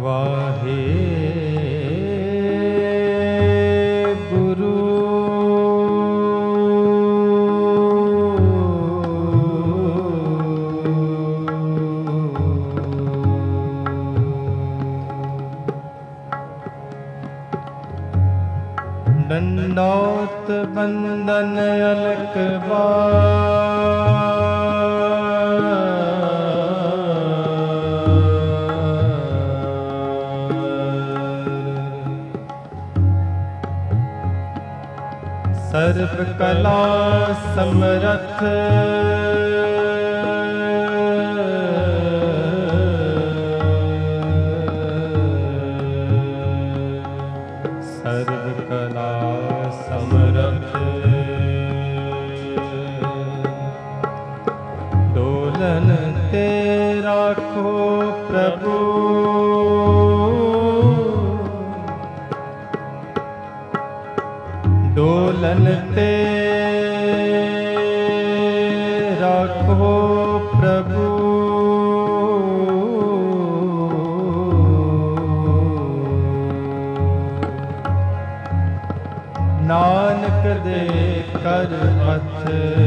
वाहे गुरु दंडौत बंदन अलक सर्व कला समरथ सर्व कला समरथ डोलन ते राखो प्रभु डोलन ते राखो प्रभु नानक दे कर हथ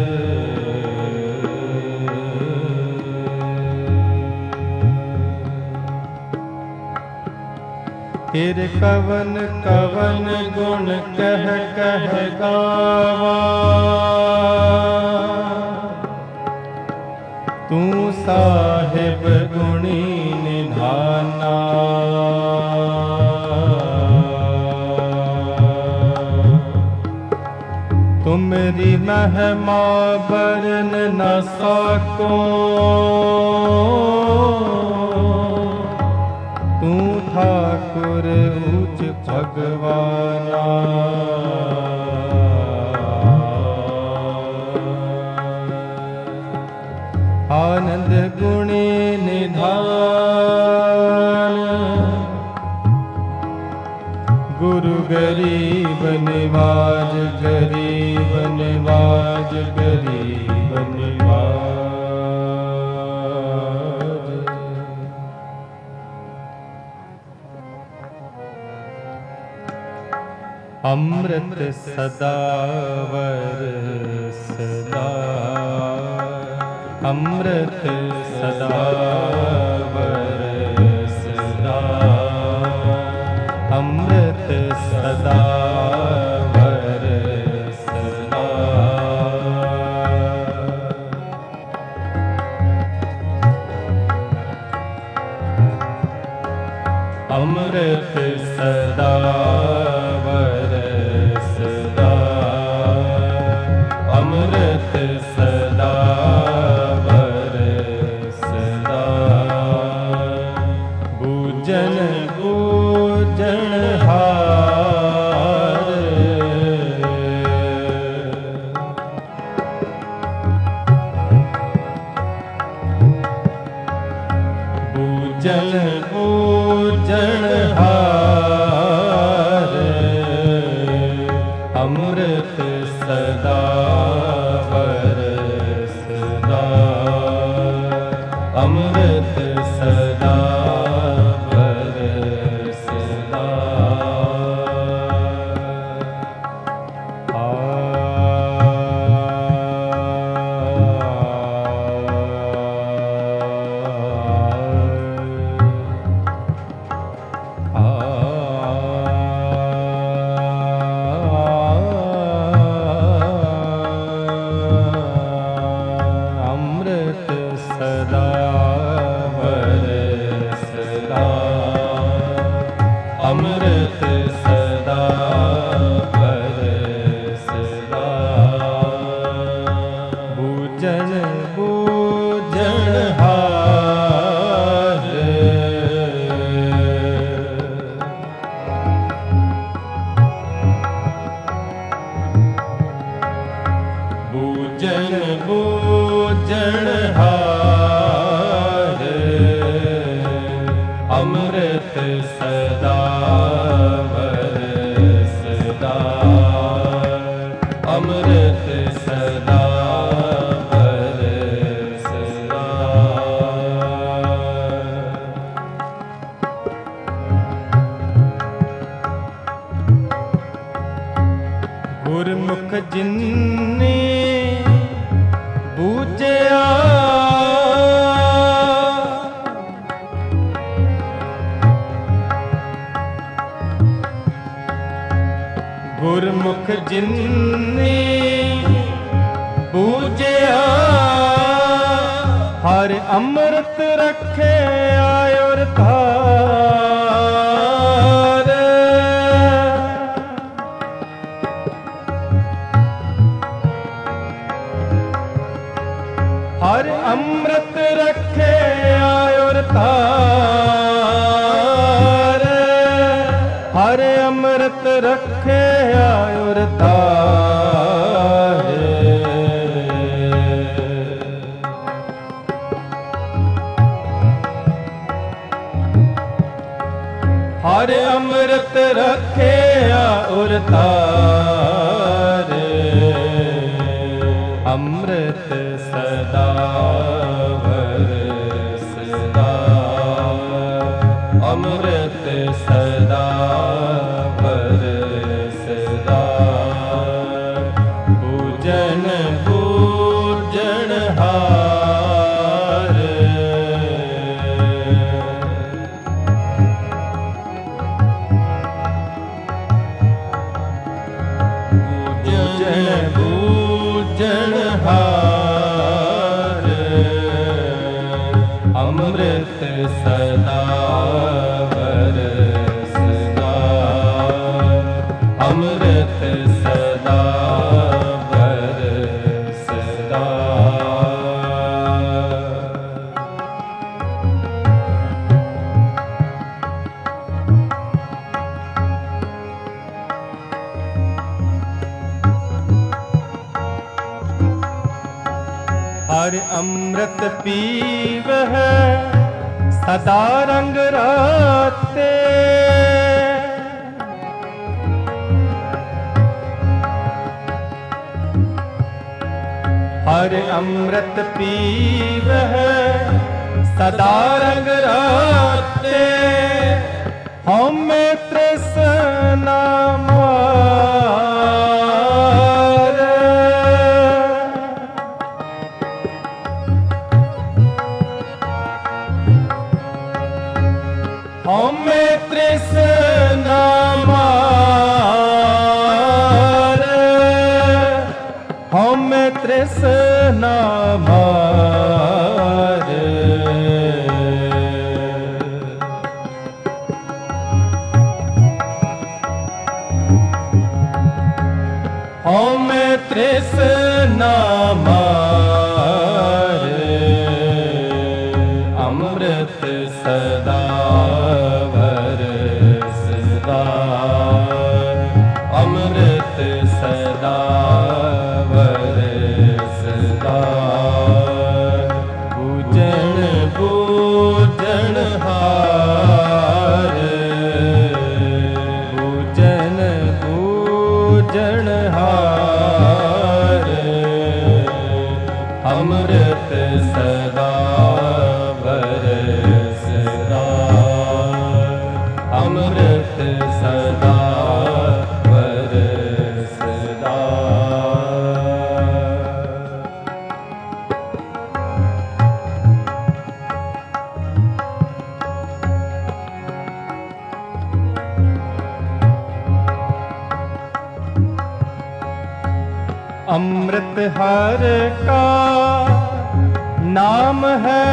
फिर कवन कवन गुण कह कह गावा तू साहिब गुणी निधाना तुमरी महिमा बरन न सको तू ठाकुर ऊच भगवाना आनंद गुणी निधान गुरु गरीब निवाज गरीब निवाज गरीब निवाज अमृत सदावर सदा अमृत सदावर सदा अमृत सदावर सदा अमृत सदावर सदा अमृत सदावर सदा पूजन पूजन हार पूजन पूजन हार अमृत सदावर सदा अमृत सदावर सदा अमृत सदावर सदा पूजन पूजन हार पूजन पूजन हार अमृत सदावर सदा अमृत सदावर सदा ਗੁਰਮੁਖ ਜਿਨਨੇ ਬੂਝਿਆ ਗੁਰਮੁਖ ਜਿਨਨੇ ਬੂਝਿਆ ਹਰ ਅੰਮ੍ਰਿਤ ਰੱਖਿਆ ਔਰ ਧਾਰ ਹਰ ਅੰਮ੍ਰਿਤ ਰੱਖਿਆ ਔਰ ਧਾਰ ਹਰ ਅੰਮ੍ਰਿਤ ਰੱਖਿਆ ਔਰ ਧਾਰ ਹਰ ਅੰਮ੍ਰਿਤ ਰੱਖਿਆ ਔਰ ਧਾਰ ਅੰਮ੍ਰਿਤ ਸਦਾ ਵਰਸਦਾ ਅੰਮ੍ਰਿਤ ਸਦਾ ਵਰਸਦਾ ਪੂਜਨ ਪੂਜਨਹਾਰ ਪੂਜਨ ਪੂਜਨਹਾਰ ਅੰਮ੍ਰਿਤ ਸਦਾ ਵਰਸਦਾ ਅੰਮ੍ਰਿਤ ਸਦਾ ਵਰਸਦਾ हर अमृत पीवह सदा रंग राते हर अमृत पीवह सदा रंग राते हमें तृष्णा हमें तृष्णा मार हमें तृष्णा मार हमें तृष्णा मार अमृत सदा वरसदा अमृत सदा वरसदा पूजन पूजनहार पूजन पूजनहार अमृत सदा वरसदा अमृत सदा वरसदा अमृत हर का नाम है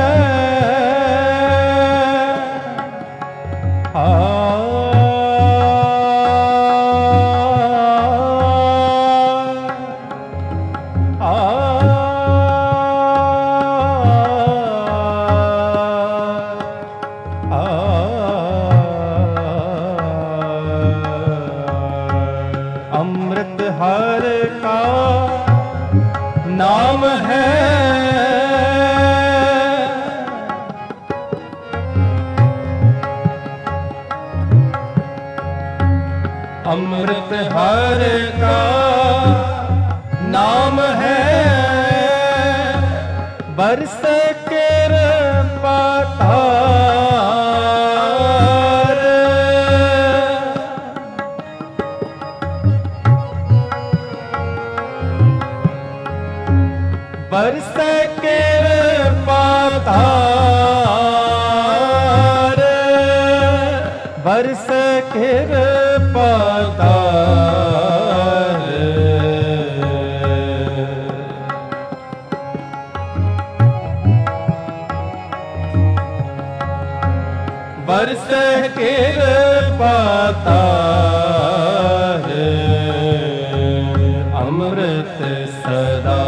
अमृत हर का नाम है अमृत हर का नाम है बरस कृपा धार हर्ष कृपा तार बरस कृपा तार अमृत सदा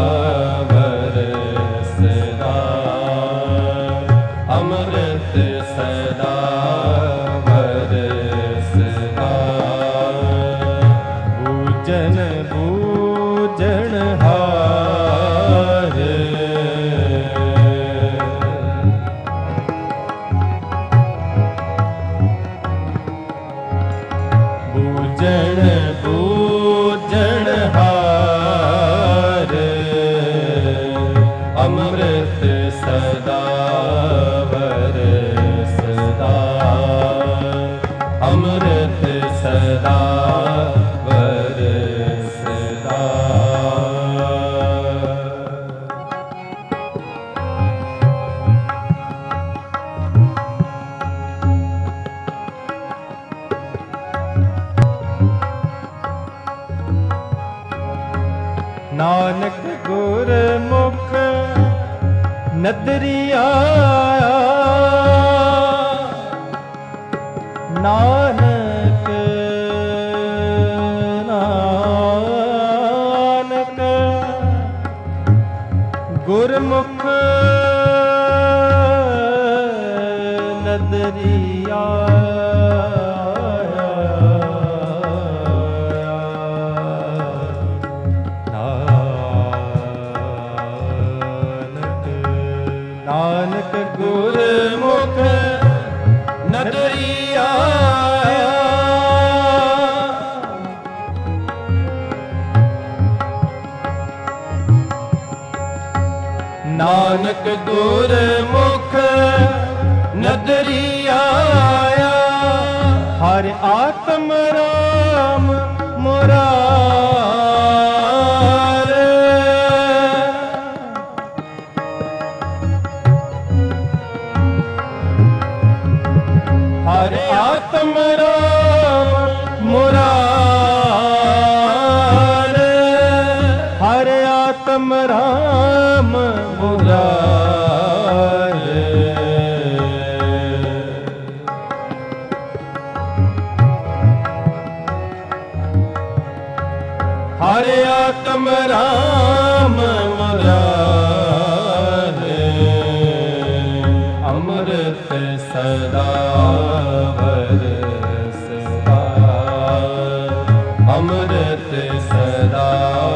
बरसदा अमृत सदा बरसदा बूझन बूझन हार बूझन बूझन हार अमृत सदा बरसदा अमृत सदा बरसदा नानक गुरमुख नदरिया नानक नानक गुरमुख नदरिया नानक गुरमुख नदरिया नानक गुरमुख नदरिया हर आत्म राम मुरार हर आत्म राम मुरार हर आत्म राम मुरार हर आत्म राम मुरार अमृत सदा बरसदा अमृत सदा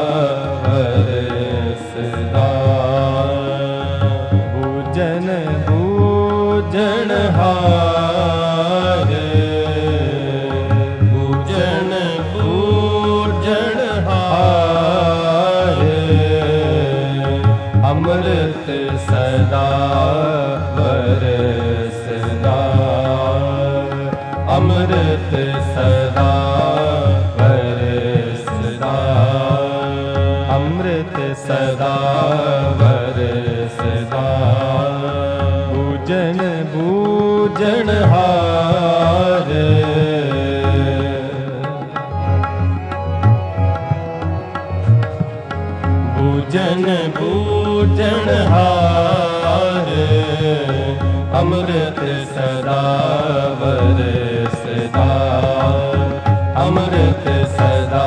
बरसदा बूझन बूझन हार बूझन बूझन हार अमृत सदा बरसदा अमृत सदा बरसदा अमृत सदा बरसदा बूझन बूझन हार बूझन बूझन हार अमृत सदा बरसदा अमृत सदा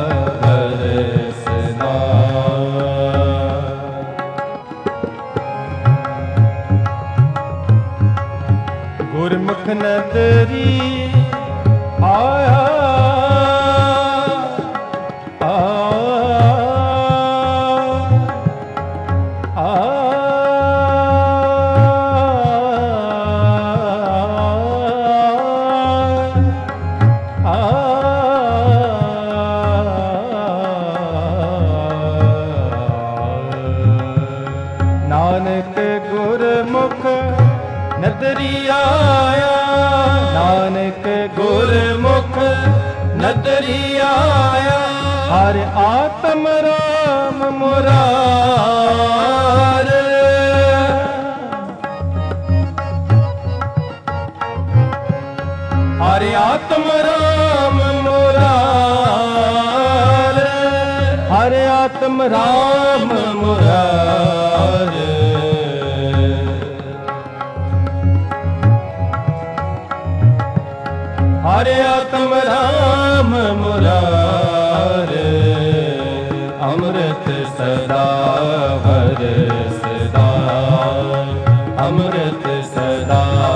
बरसदा गुरमुख नदरी आया नानक गुरमुख नदरी आया नानक गुरमुख नदरी आया हर आत्म राम मुरार हरे आत्म राम मुरारे, हरे आत्म राम मुरारे। हरे आत्म राम मुरारे, अमृत सदा बरसदा, अमृत सदा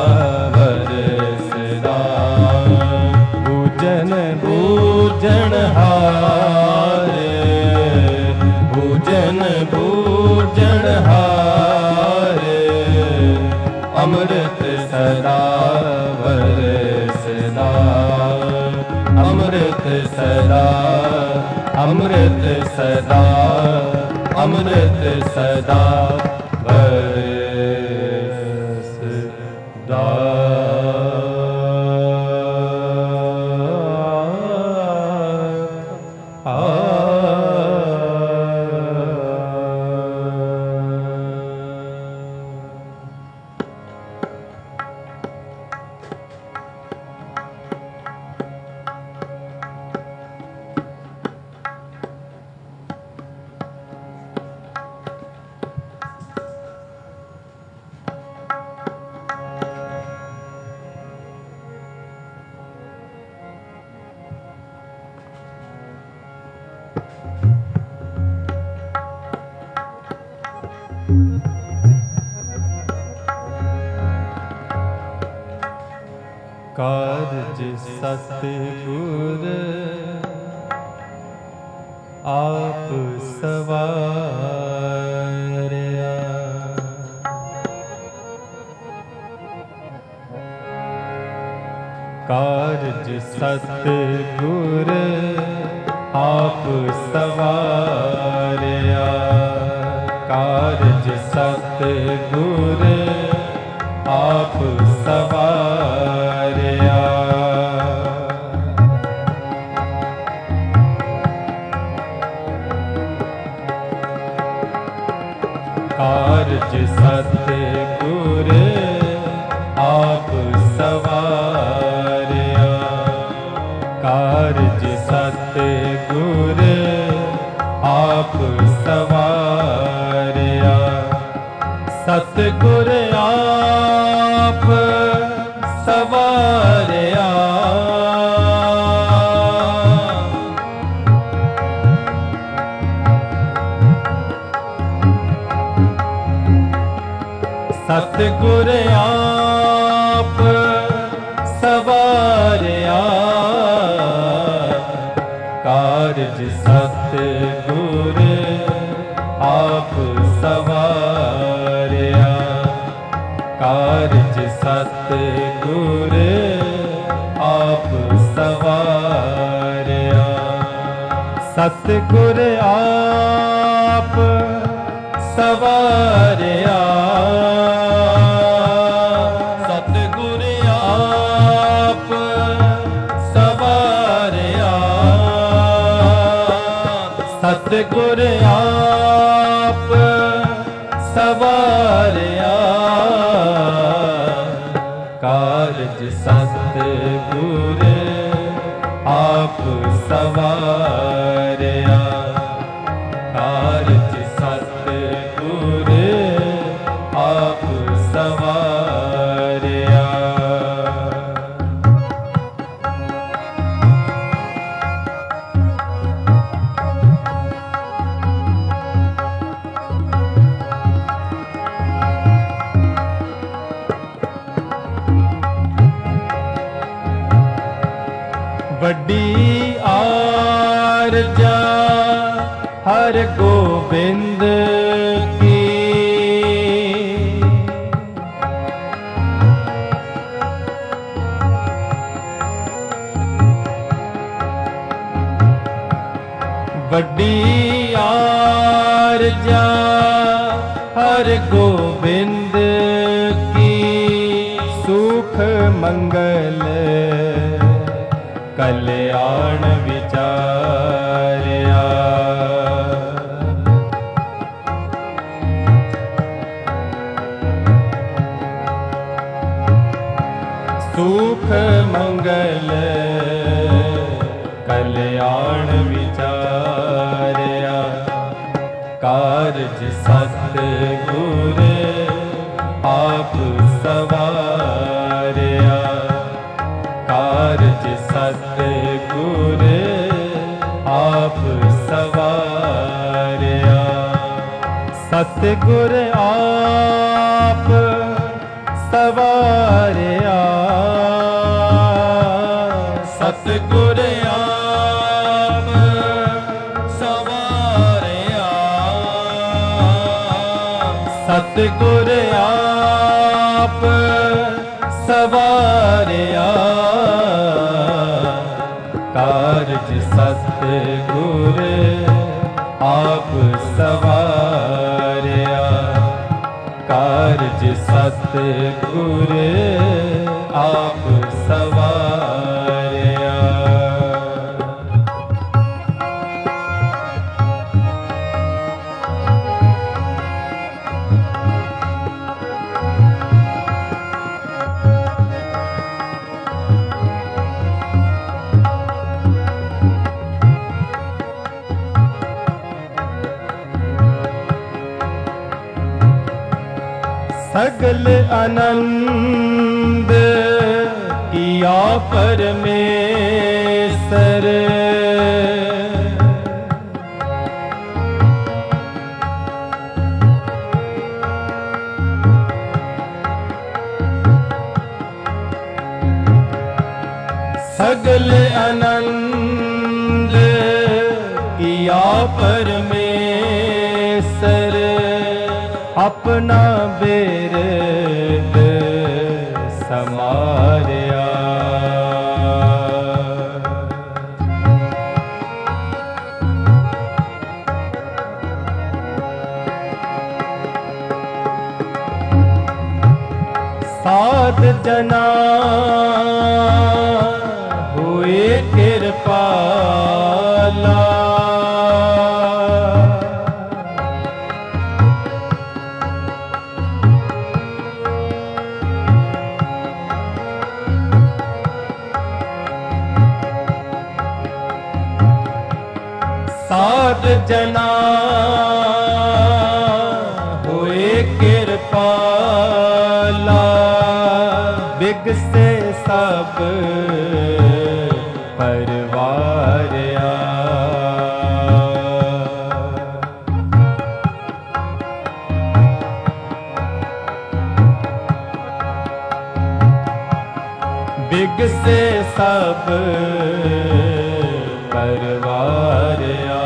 बरसदा। भूजन भूजन हारे, भूजन भूजन हारे, अमृत सदा बरसदा, अमृत सदा, अमृत सदा, अमृत सदा बरसदा। कारज सतगुर आप सवारया, कारज सतगुर आप सवारया, कारज सतगुर आप सवारया। कारज सतगुर आप सवारया, कारज सतगुर आप सवारया। सतगुर आप सवारया, सतगुर आप सवारया, कारज सतगुर आप सवारया, कारज सतगुर आप सवारया। सतगुर आप सवारया, सतगुर आप सवारया, सतगुर आप सवारया, कारज सतगुर आप सवारया, कारज सतगुर आप सवारया। बड़ी आरजा हर गोबिंद की, बड़ी आरजा हर गोबिंद की। सुख मंगल कल्याण विचार्या, सुख मंगल कल्याण विचारया, कारज सतगुर आप सवारया, कारज सतगुर आप सवारया। सतगुर आप सवारया, सतगुर आप सवारया, सतगुर आप सवारया, कारज सतगुर आप सवारया, कारज सतगुर आप सवारया। सगल आनंद किया परमेश्वर, सगल आनंद किया परमेश्वर, अपना बिरद समारया, साध जना हुए कृपाला, साध जना हुए कृपाला, बिगसे सब परवारया, बिगसे सब परवारया,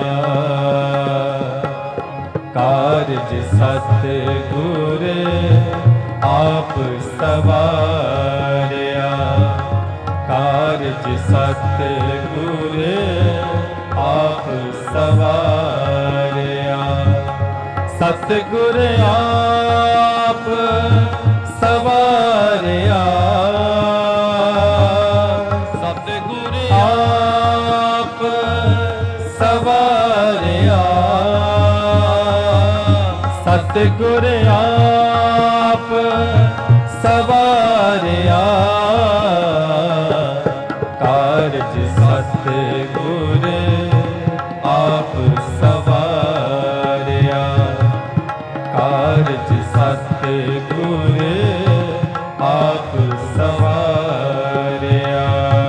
कारज सतगुर आप सवारया, कारज सतगुर आप सवारया, सतगुर आप सवारया, सतगुर आप सवारया, सतगुर आप सवारया, कारज सतगुर आप सवारया, कारज सतगुर आप सवारया।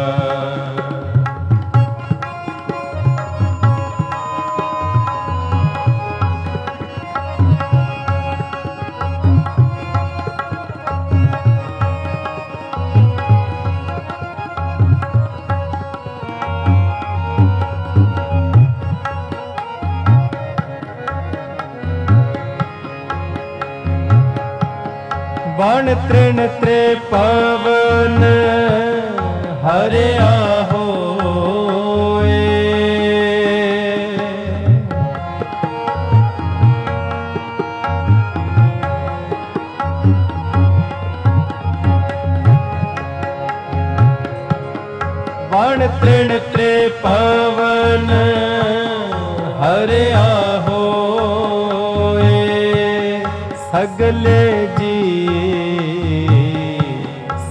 वण तृण त्रिपवन हरिया होए, वण तृण त्रिपवन हरिया होए, सगले जी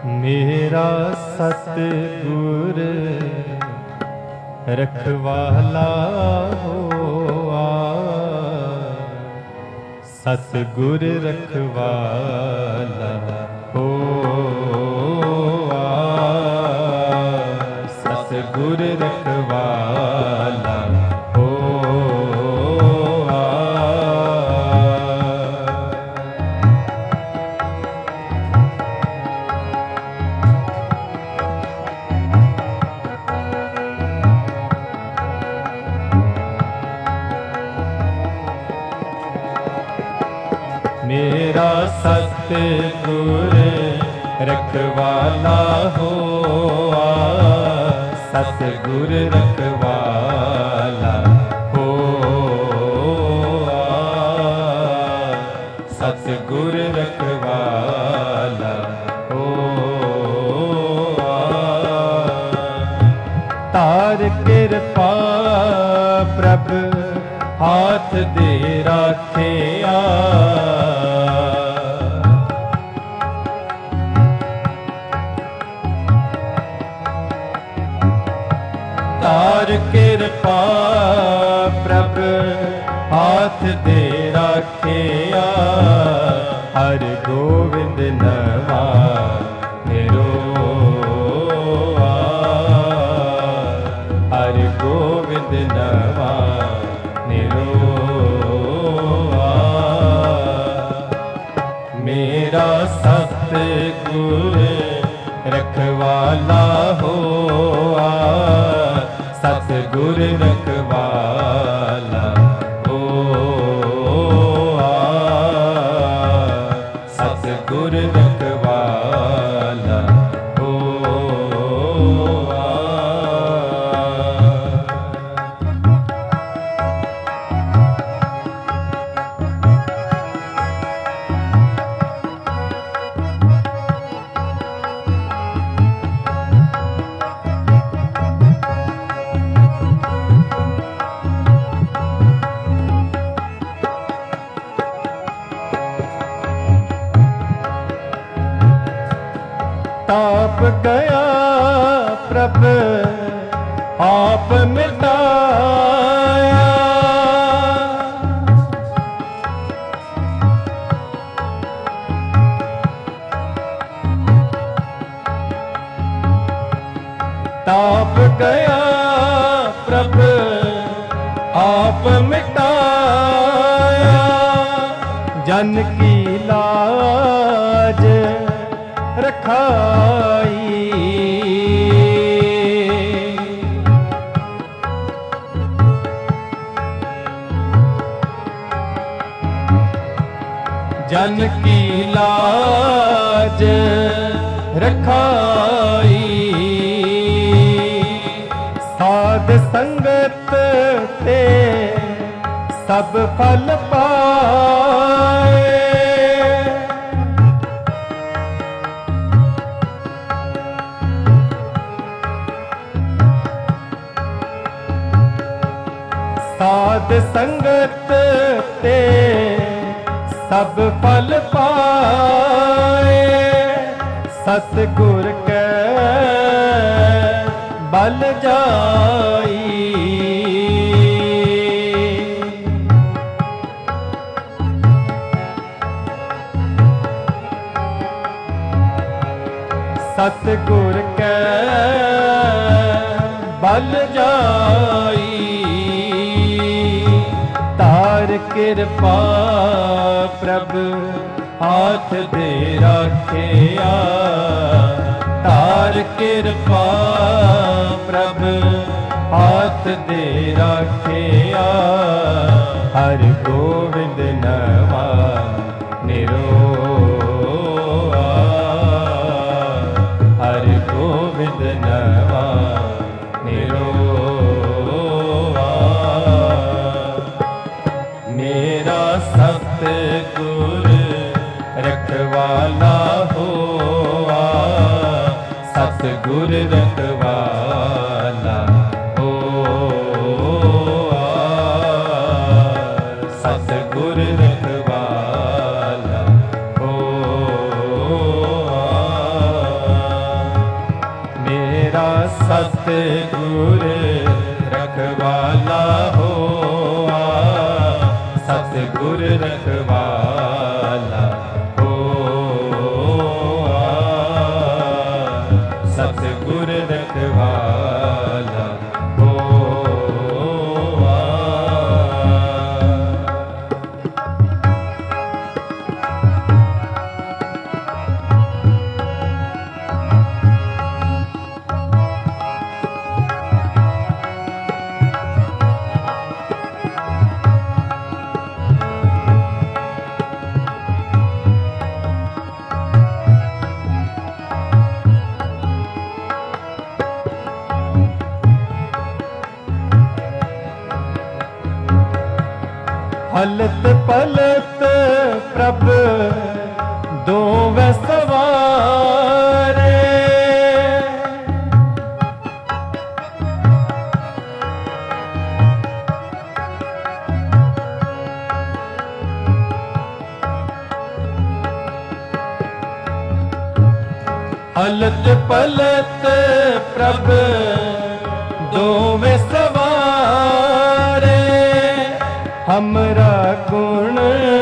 मेरा सतगुर रखवाला होआ, सतगुर रखवाला होआ, सतगुर रखवाला होआ। मेरा सतगुर रखवाला होआ, सतगुर रखवाला होआ, सतगुर रखवाला होआ। तार कृपा प्रभ हाथ दे राखिया, तार कृपा प्रभ हाथ दे राखिया, हर गोविंद नवा निरोआ, हर गोविंद नवा निरोआ। मेरा सतगुर रखवाला होआ, सतगुर रखवाला होआ, सतगुर रखवाला होआ। ताप गया प्रभ आप मिटाया, ताप गया प्रभ आप मिटाया, जन की लाज रखाई, जन की लाज रखाई, साध संगत ते सब फल पाए, साध संगत ते सब फल पाए, सतगुर के बल जाई, सतगुर के बल जाई, तार कृपा प्रभ हाथ दे राखिया, तार कृपा प्रभ हाथ दे राखिया, हर गोविंद नवा निरोआ, हर गोविंद नवा निरोआ। मेरा सतगुर रखवाला होआ, सतगुर रखवाला होआ, सतगुर रखवाला होआ। सतगुर रखवाला होआ, सतगुर रखवाला होआ, सतगुर रखवाला होआ। हलत पलत प्रभ दोवे सवारे, हलत पलत प्रभ दोवे सवारे, हमरा गुण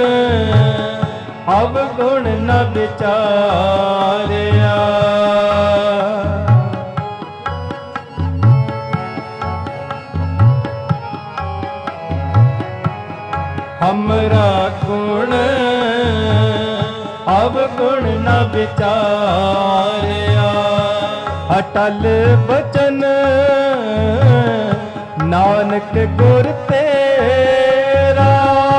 अवगुण न विचारिया, हमरा गुण अवगुण न विचारिया। अटल बचन नानक गुर तेरा,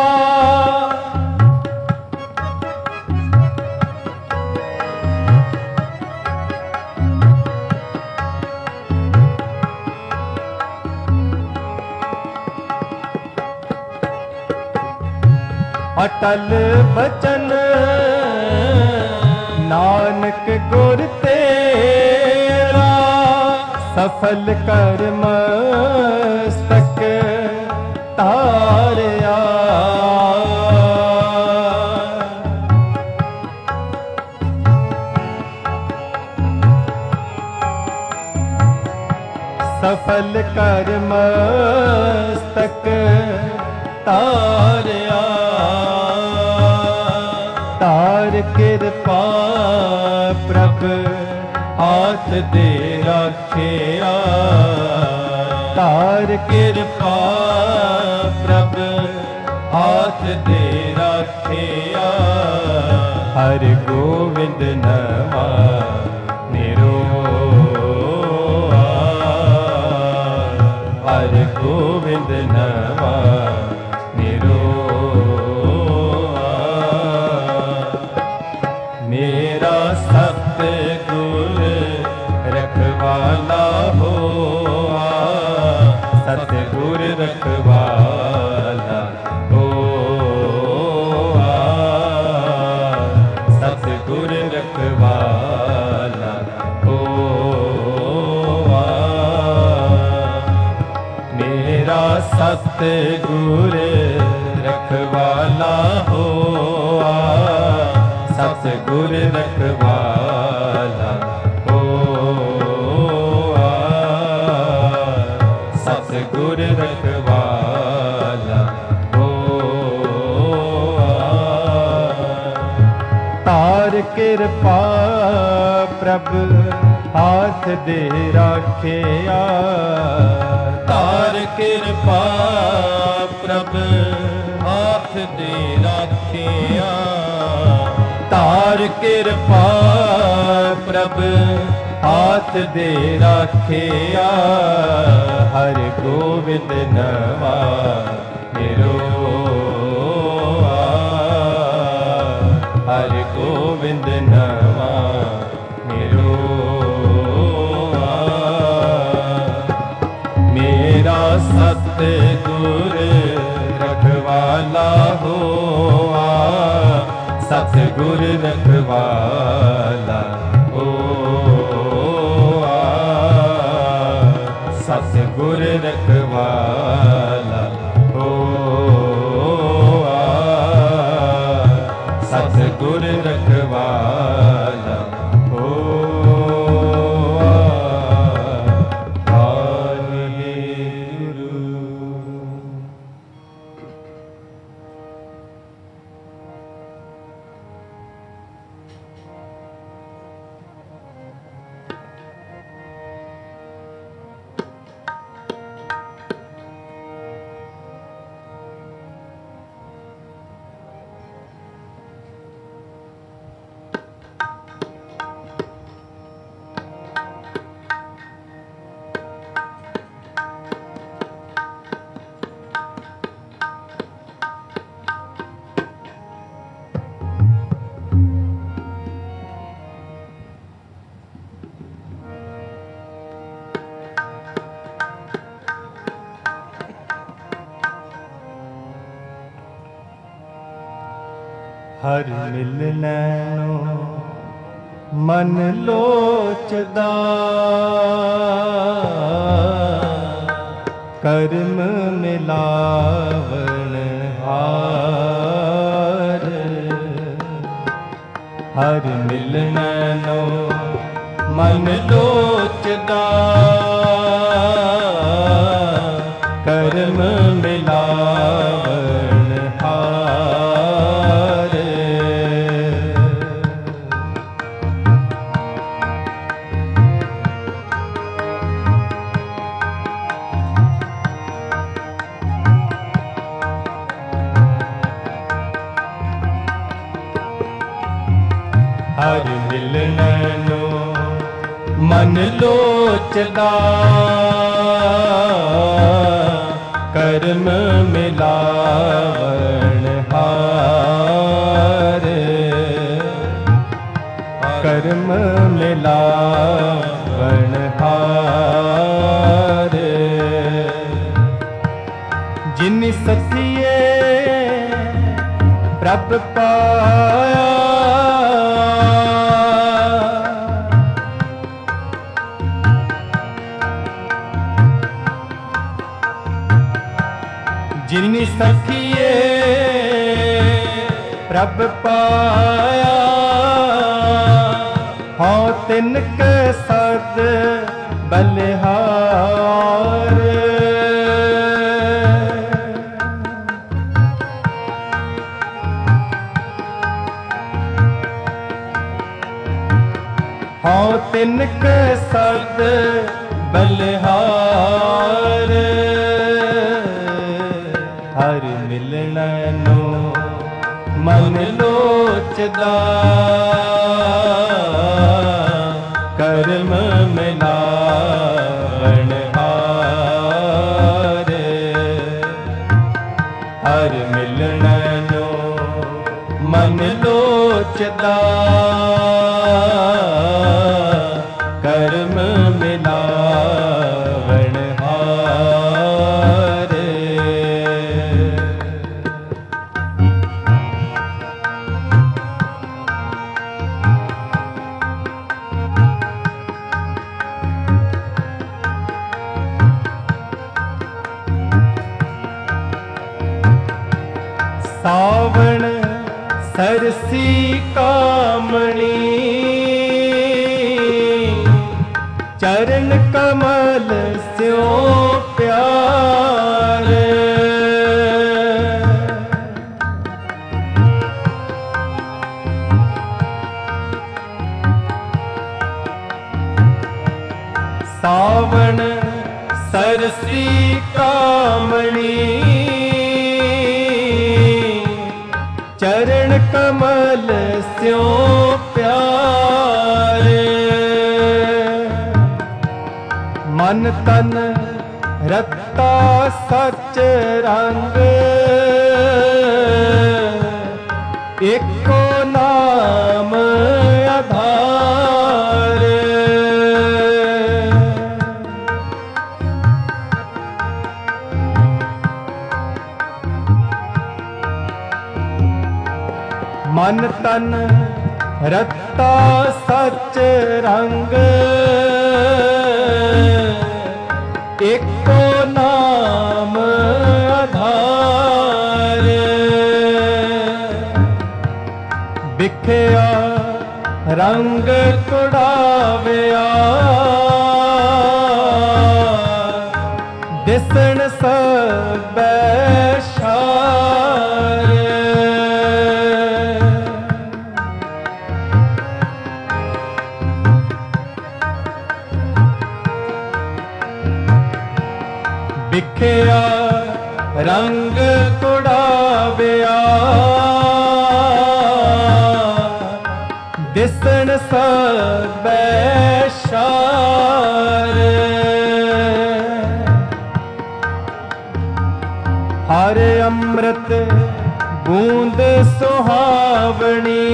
अटल बचन नानक गुर तेरा, सफल कर मस्तक तारिया। सफल कर मस्तक तारिया, तार कृपा प्रभ हाथ दे रखिया, तार कृपा प्रभ हाथ दे रखिया। हर गोविंद नवा निरोआ, हर गोविंद नवा निरोआ। मेरा सतगुर रखवाला होआ, सतगुर रखवाला होआ, सतगुर रखवाला होआ। मेरा सतगुर रखवाला होआ, सतगुर रखवाला होआ, सतगुर रखवाला होआ। तार कृपा प्रभ हाथ दे रखिया, तार कृपा प्रभ हाथ दे रखिया, तार कृपा प्रभ हाथ दे रखिया। हर गोविंद नवा निरोआ, हर गोविंद नवा निरोआ। मेरा सतगुर रखवाला होआ, सतगुर रखवाला होआ, सतगुर रखवाला होआ, सतगुर रखवाला होआ। ਹਰ ਮਿਲਨੈਨੋ ਮਨ ਲੋਚਦਾ, ਕਰਮ ਮਿਲਾਵਣ ਹਾਰ। ਹਰ ਮਿਲਨੈਨੋ ਮਨ ਲੋਚਦਾ, ਕਰਮ ਮਿਲਾਵਣ ਹਾਰ। ਹਰ ਮਿਲਨੈਨੋ ਮਨ ਲੋਚਦਾ, ਕਰਮ ਮਿਲਾਵਣ ਹਾਰ। ਕਰਮ ਮਿਲਾਵਣ ਹਾਰ। ਜਿਨਿ ਸਚਿਏ ਪ੍ਰਭ ਪਾਇਆ, ਜਿਨਿ ਸਖੀਏ ਪ੍ਰਭ ਪਾਇਆ, ਹਉ ਤਿਨ ਕੈ ਸਦ ਬਲਿਹਾਰ। ਹਉ ਤਿਨ ਕੈ ਸਦ ਬਲਿਹਾਰ। ਹਰ ਮਿਲਨੈਨੋ ਮਨ ਲੋਚਦਾ, ਕਰਮ ਮਿਲਾਵਣ ਹਾਰ। ਹਰ ਮਿਲਨੈਨੋ ਮਨ ਲੋਚਦਾ, ਕਰਮ ਮਿਲਾਵਣ ਹਾਰ। ਸਾਵਣ ਸਰਸੀ ਕਾਮਣੀ, ਚਰਨ ਕਮਲ ਸਿਉ ਪਿਆਰੇ। ਸਾਵਣ ਸਰਸੀ ਕਾਮਣੀ, ਚਰਨ ਕਮਲ ਸਿਉ ਪਿਆਰੇ। ਮਨ ਤਨ ਰਤਾ ਸਚ ਰੰਗ, ਏਕੋ ਨਾਮ ਆਧਾਰ। ਮਨ ਤਨ ਰਤਾ ਸਚ ਰੰਗ, ਏਕੋ ਨਾਮ ਆਧਾਰ। ਵਿਖਿਆ ਰੰਗ ਕੁੜਾਵਿਆ, ਦਿਸਣ ਸਭੈ ਸ਼ਾਰ। ਵਿਖਿਆ ਰੰਗ ਕੁੜਾਵਿਆ, ਦਿਸਣ ਸਭੈ ਸ਼ਾਰ। ਹਰ ਅੰਮ੍ਰਿਤ ਬੂੰਦ ਸੁਹਾਵਣੀ,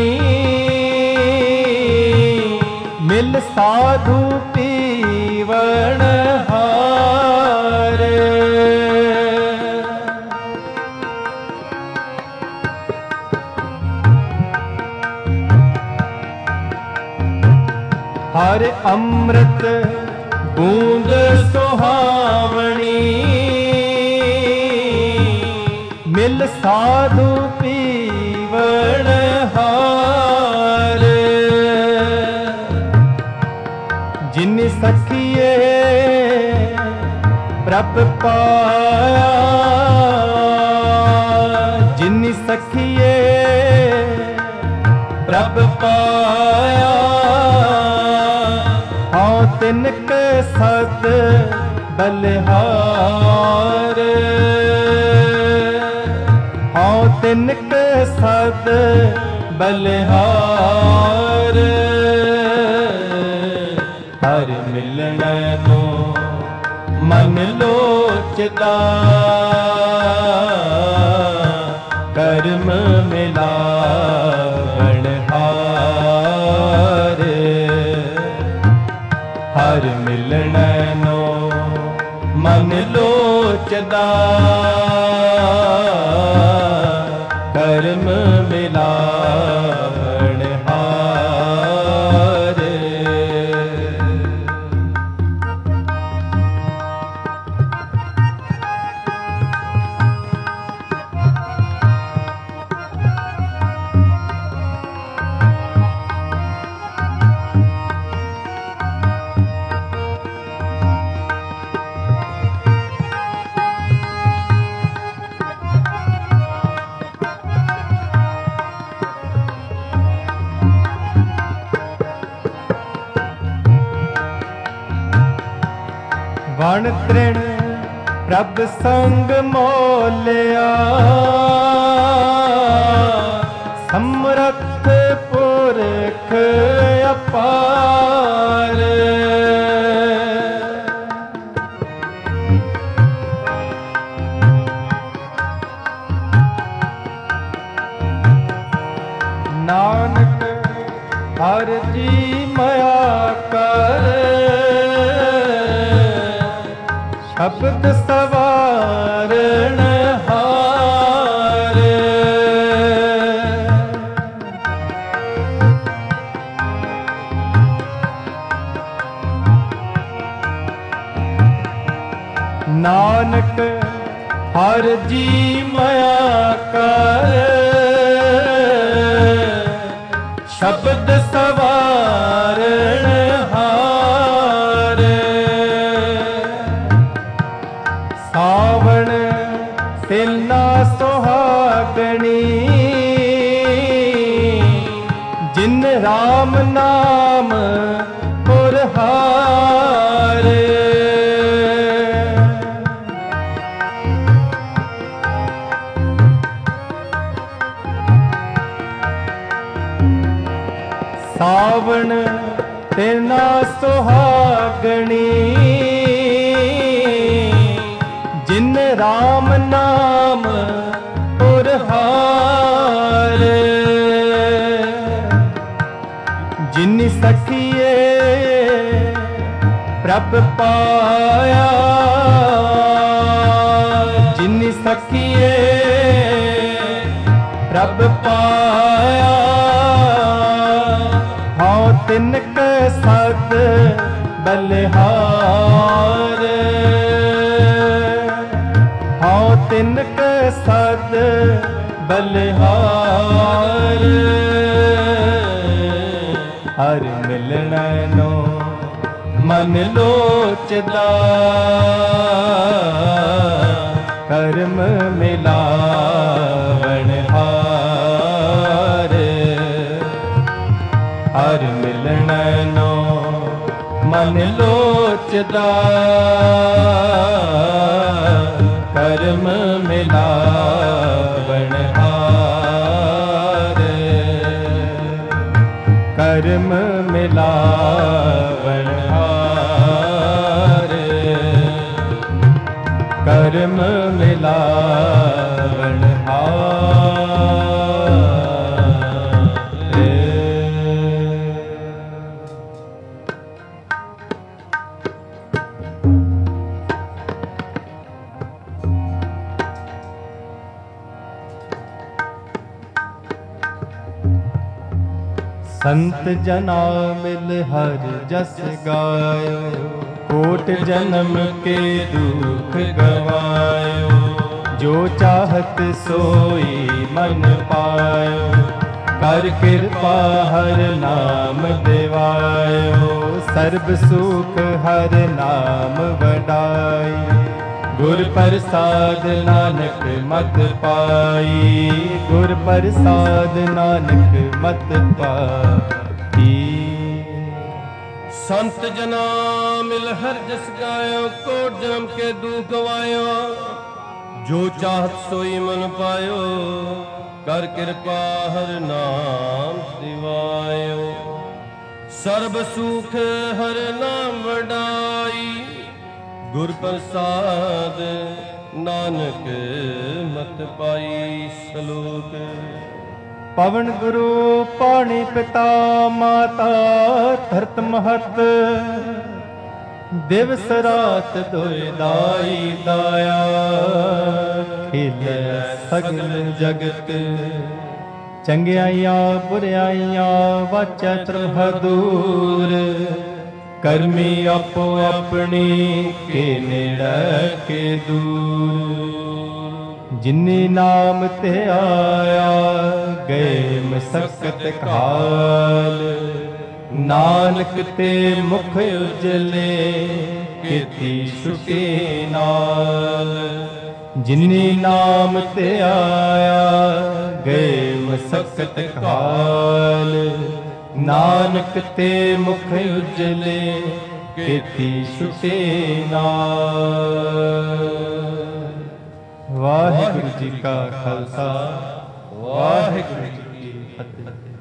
ਮਿਲ ਸਾਧੂ ਪੀਵਣ ਹਾਰ। ਹਰ ਅੰਮ੍ਰਿਤ ਬੂੰਦ ਸੁਹਾਵਣੀ, ਮਿਲ ਸਾਧੂ ਪੀਵਣ ਹਾਰ। ਜਿਨ ਸਖੀਏ ਪ੍ਰਭ ਪਾਇਆ, ਜਿਨ ਸਖੀਏ ਪ੍ਰਭ ਪਾਇਆ, ਹਉ ਤਿਨ ਕੈ ਸਦ ਬਲਿਹਾਰ। ਹਉ ਤਿਨ ਕੈ ਸਦ ਬਲਿਹਾਰ। ਹਰਿ ਮਿਲਣ ਨੂੰ ਮਨ ਲੋਚਦਾ, ਕਰਮ ਮਿਲਾਵਣ ਹਾਰ। ਹਰਿ ਮਿਲਣ ਨੂੰ ਮਨ ਲੋਚਦਾ, ਕਰਮ ਮਿਲਾਵਣ ਹਾਰ। ਵਣ ਤ੍ਰਿਣ ਪ੍ਰਭ ਸੰਗ ਮੋਲਿਆ, ਸਮਰੱਥ ਪੁਰਖ ਅਪਾਰ। ਨਾਨਕ ਹਰਿ ਜੀ ਮਾਇਆ ਕਰ, ਸ਼ਬਦ ਸਵਾਰਣ ਹਾਰ। ਨਾਨਕ ਹਰਿ ਜੀ ਮਾਇਆ ਕਰ, ਸ਼ਬਦ ਸਵਾਰਣ ਹਾਰ। ਸਾਵਣ ਤਿਲਨਾ ਸੁਹਾਗਣੀ, ਜਿਨ ਰਾਮ ਨਾਮ ਪੁਰਹਾਰ। ਸਾਵਣ ਤਿਲਨਾ ਸੁਹਾਗਣੀ, ਜਿਨ ਰਾਮ ਨਾਮ ਪੁਰਹਾਰ। ਜਿਨ ਸਖੀਏ ਪ੍ਰਭ ਪਾਇਆ, ਜਿਨ ਸਖੀਏ ਪ੍ਰਭ ਪਾਇਆ, ਹਉ ਤਿਨ ਕੈ ਸਦ ਬਲਿਹਾਰ। ਹਉ ਤਿਨ ਕੈ ਸਦ ਬਲਿਹਾਰ। ਹਰਿ ਮਿਲਣ ਨੂੰ ਮਨ ਲੋਚਦਾ, ਕਰਮ ਮਿਲਾਵਣ ਹਾਰ। ਹਰਿ ਮਿਲਣ ਨੂੰ ਮਨ ਲੋਚਦਾ, ਕਰਮ ਮਿਲਾਵਣ ਹਾਰ। ਕਰਮ ਮਿਲਾਵਣ ਹਾਰ। ਕਰਮ ਮਿਲਾਵਣ संत जना मिल हर जस गायो, कोट जन्म के दुख गवायो। जो चाहत सोई मन पायो, कर कृपा हर नाम देवायो। सर्ब सुख हर नाम वडाई, गुर प्रसाद नानक मत पाई। गुर प्रसाद नानक मत पाई। संत जना मिल हर जस गायो, कोट जन्म के दुख गवायो। जो चाहत सोई मन पायो, कर कृपा हर नाम दिवायो। सर्ब सुख हर नाम वडाई, गुर प्रसाद नानक मत पाई। श्लोक। पवन गुरु पाणी पिता माता, धरत महत दिवस रात दोय दाई दाया। खिलै सगल जगत, चंगियाइयां बुराइयां वाचै त्रहदूर। करमी आपो अपनी के नेड़े के दूर। जिन्नी नाम ते आया गए मसकत काल। नानक ते मुख उजले कीती छुटी नाल। जिन्नी नाम ते आया गए मसकत काल। नानक ते मुख उजले कीती छुटे नाल। वाहिगुरु जी का खालसा, वाहिगुरु जी की फतेह।